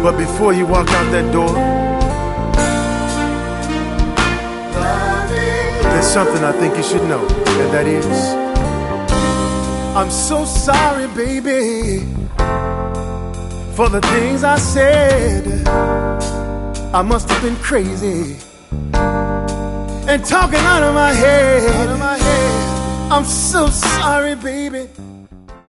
But before you walk out that door, there's something I think you should know, and that is, I'm so sorry, baby, for the things I said. I must have been crazy and talking out of my head. I'm so sorry, baby.